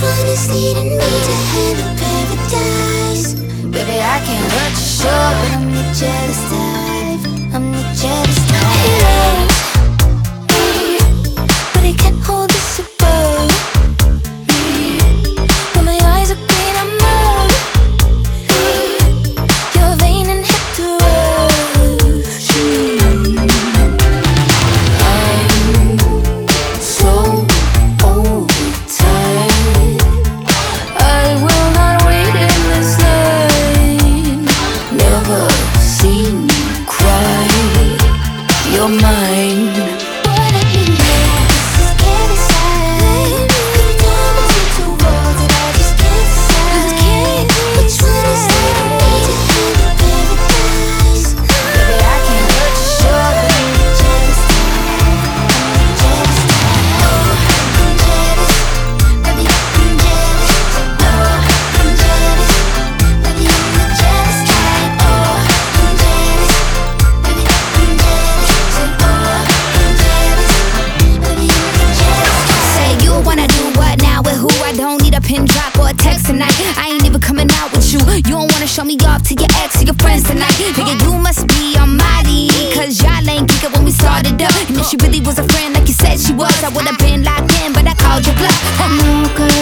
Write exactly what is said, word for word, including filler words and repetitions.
one is leading me to hell or paradise? Baby, I can't hurt you, sure, but I'm the jealous type. I'm the jealous type. He loves me, but he can't hold this above me. When my eyes are green, I'm numb. You're vain and hit the road. I'm so overtired. I will not wait in this line. Never seen you cry. You're mine. Pin drop or a text tonight. I ain't even coming out with you. You don't wanna show me off to your ex or your friends tonight. Nigga, you must be on my league, cause y'all ain't kick it when we started up. And if she really was a friend like you said she was, I would've been locked in, but I called your bluff.